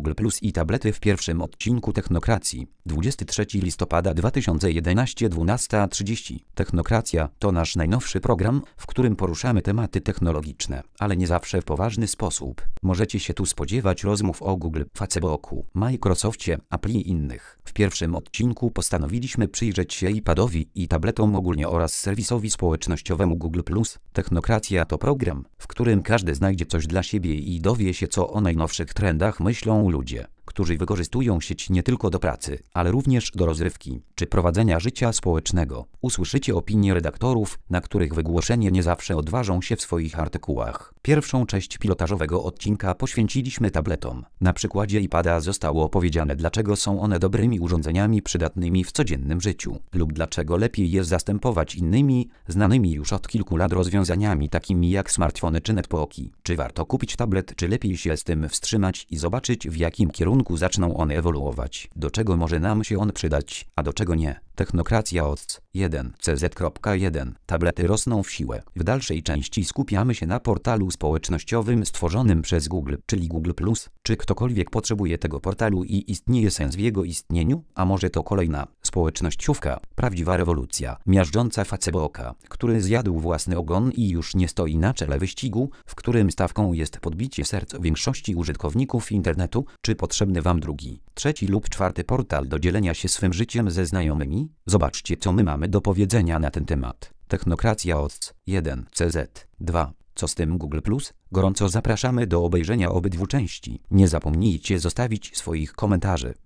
Google Plus i tablety w pierwszym odcinku Technokracji. 23 listopada 2011, 12:30. Technokracja to nasz najnowszy program, w którym poruszamy tematy technologiczne, ale nie zawsze w poważny sposób. Możecie się tu spodziewać rozmów o Google, Facebooku, Microsoftie, Apple i innych. W pierwszym odcinku postanowiliśmy przyjrzeć się iPadowi i tabletom ogólnie oraz serwisowi społecznościowemu Google+. Technokracja to program, w którym każdy znajdzie coś dla siebie i dowie się, co o najnowszych trendach myślą ludzie, którzy wykorzystują sieć nie tylko do pracy, ale również do rozrywki czy prowadzenia życia społecznego. Usłyszycie opinie redaktorów, na których wygłoszenie nie zawsze odważą się w swoich artykułach. Pierwszą część pilotażowego odcinka poświęciliśmy tabletom. Na przykładzie iPada zostało opowiedziane, dlaczego są one dobrymi urządzeniami przydatnymi w codziennym życiu, lub dlaczego lepiej je zastępować innymi, znanymi już od kilku lat rozwiązaniami takimi jak smartfony czy netbooki. Czy warto kupić tablet, czy lepiej się z tym wstrzymać i zobaczyć, w jakim kierunku zaczną one ewoluować, do czego może nam się on przydać, a do czego nie. Technokracja od 1.cz.1. Tablety rosną w siłę. W dalszej części skupiamy się na portalu społecznościowym stworzonym przez Google, czyli Google+. Czy ktokolwiek potrzebuje tego portalu i istnieje sens w jego istnieniu? A może to kolejna społecznościówka, prawdziwa rewolucja, miażdżąca Facebooka, który zjadł własny ogon i już nie stoi na czele wyścigu, w którym stawką jest podbicie serc większości użytkowników internetu? Czy potrzebny wam drugi, trzeci lub czwarty portal do dzielenia się swym życiem ze znajomymi? Zobaczcie, co my mamy do powiedzenia na ten temat. Technokracja od 1.cz.2. Co z tym Google+? Gorąco zapraszamy do obejrzenia obydwu części. Nie zapomnijcie zostawić swoich komentarzy.